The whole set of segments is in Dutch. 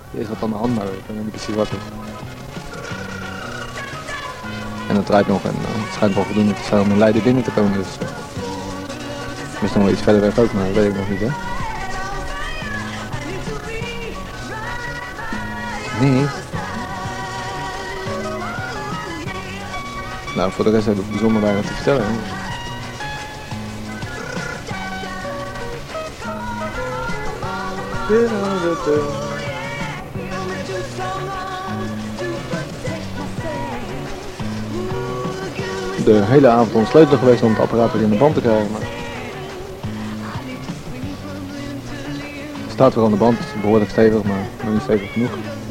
Die is wat aan de hand, maar ik weet niet precies wat het is. En het draait nog en het schijnt wel voldoende te zijn om in Leiden binnen te komen. Dus misschien wel iets verder weg ook, maar dat weet ik nog niet, hè. Nee. Nou, voor de rest heb ik bijzonder weinig te vertellen. Hè. De hele avond ontsleutelen geweest om het apparaat weer in de band te krijgen. Maar het staat weer aan de band, het is behoorlijk stevig, maar nog niet stevig genoeg.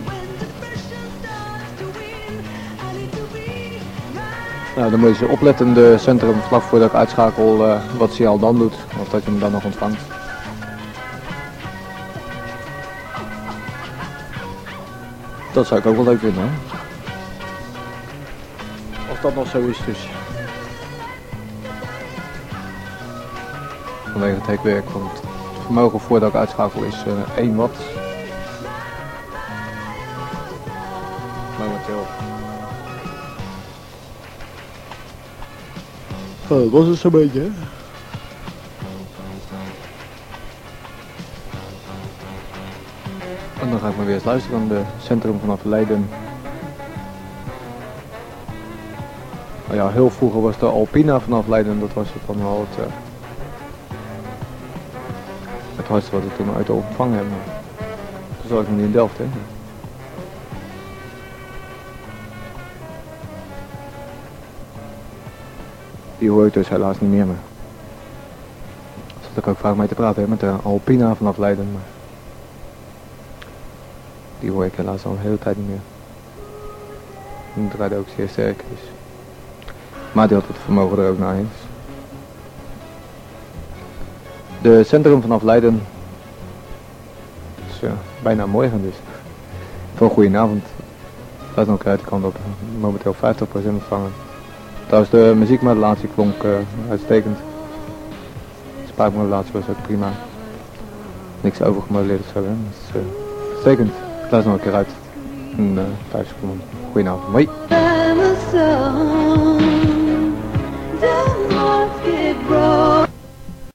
Nou, dan moet je opletten in de centrum vlak voordat ik uitschakel wat signaal dan doet, of dat je hem dan nog ontvangt. Dat zou ik ook wel leuk vinden, hè? Of dat nog zo is dus. Vanwege het hekwerk, want het vermogen voordat ik uitschakel is 1 watt. Momenteel. Oh, dat was het zo'n beetje, hè? En dan ga ik maar weer eens luisteren aan de centrum vanaf Leiden. Nou ja, heel vroeger was de Alpina vanaf Leiden, dat was het dan wel het hardste wat ik toen uit de ontvangen heb. Toen zat ik nog niet in Delft, hè. Die hoor ik dus helaas niet meer, maar daar zat ik ook vaak mee te praten, hè, met de Alpina vanaf Leiden. Maar die hoor ik helaas al een hele tijd niet meer. Die draaide ook zeer sterk, dus. Maar die had het vermogen er ook naar eens. De centrum vanaf Leiden is bijna morgen dus. Voor een goede avond. Laat nog uit de kant op. Momenteel 50% ontvangen. Trouwens de muziekmodulatie klonk uitstekend. De spraakmodulatie was ook prima. Niks overgemoduleerd of zo, hè. Dat is uitstekend. Laat nog een keer uit. In 5 seconden. Goedenavond. Hoi. The market broke.